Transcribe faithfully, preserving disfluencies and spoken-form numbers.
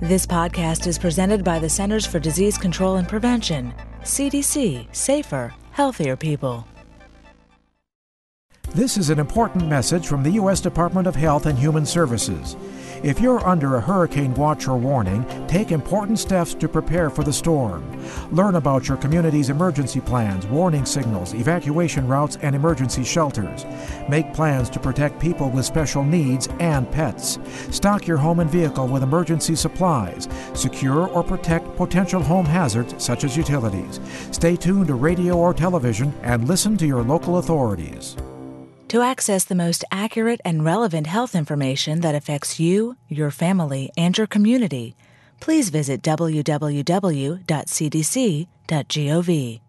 This podcast is presented by the Centers for Disease Control and Prevention. C D C. Safer, healthier people. This is an important message from the U S Department of Health and Human Services. If you're under a hurricane watch or warning, take important steps to prepare for the storm. Learn about your community's emergency plans, warning signals, evacuation routes, and emergency shelters. Make plans to protect people with special needs and pets. Stock your home and vehicle with emergency supplies. Secure or protect potential home hazards such as utilities. Stay tuned to radio or television and listen to your local authorities. To access the most accurate and relevant health information that affects you, your family, and your community, please visit w w w dot c d c dot gov.